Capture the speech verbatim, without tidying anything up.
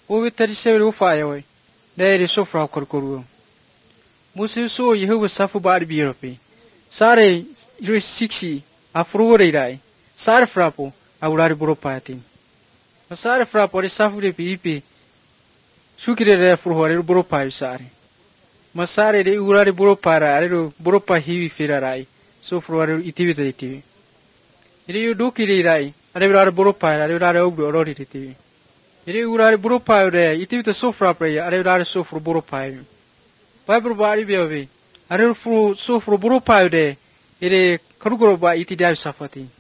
Ovi thirty-seven o fire. There is so fra korkoru. Musu so Yehovah safu bari birope. Sare iri sixty afruore rai. Sare frapo aurari buropatin. Sare frapo ri safu de pipi. Sukire re fruore buropai sare. Masare de urari buropara aru buropa hivi firarai. So fruore itivita itivi. Iri udukiri rai. Are urari buropara are urari ogru orori itivi. Iri urari buropai re itivita so frape are urari so fru buropai. Bible bari biavi. Are fru so fru buropai re iri karugoro ba iti dai safati.